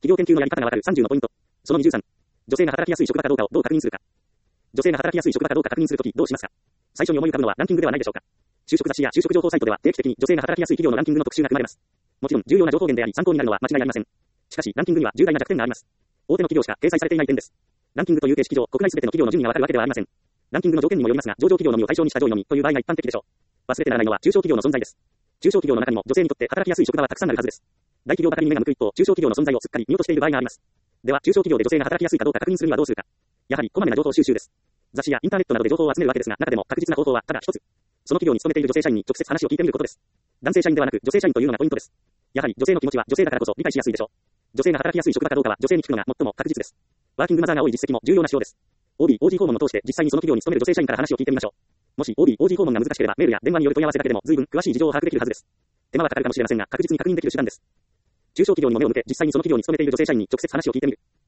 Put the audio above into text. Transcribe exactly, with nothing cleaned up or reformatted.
業研究のやり方がわかるさんじゅうのポイント。そのにじゅうさん。女性が働きやすい職場かどうかをどう確認するか。女性が働きやすい職場かどうか確認するときどうしますか。最初に思い浮かぶのはランキングではないでしょうか。就職雑誌や就職情報サイトでは定期的に女性が働きやすい企業のランキングの特集が組まれます。もちろん重要な情報源であり参考になるのは間違いありません。しかしランキングには重大な弱点があります。大手の企業しか掲載されていない点です。ランキングという形式上、国内すべての企業の順位がわかるわけではありません。ランキングの条件にもよりますが、上場企業のみを対象にした上位のみという場合が一般的でしょう。忘れてならないのは中小企業の存在です。中小企業の中にも女性にとって働きやすい職場はたくさんあるはずです。大企業ばかりに目が向く一方、中小企業の存在をすっかり見落としている場合があります。では、中小企業で女性が働きやすいかどうか確認するにはどうするか。やはり、こまめな情報収集です。雑誌やインターネットなどで情報を集めるわけですが、中でも確実な方法はただ一つ。その企業に勤めている女性社員に直接話を聞いてみることです。男性社員ではなく女性社員というのがポイントです。やはり女性の気持ちは女性だからこそ理解しやすいでしょう。女性が働きやすい職場かどうかは女性に聞くのが最も確実です。ワーキングマザーが多い実績も重要な指標です。オービー、オージー 訪問を通して実際にその企業に勤める女性社員から話を聞いてみましょう。もし オービー、オージー 訪問が難しければメールや電話による問い合わせだけでも随分詳しい事情を把握できるはずです。手間はかかるかもしれませんが確実に確認できる手段です。中小企業にも目を向け実際にその企業に勤めている女性社員に直接話を聞いてみる。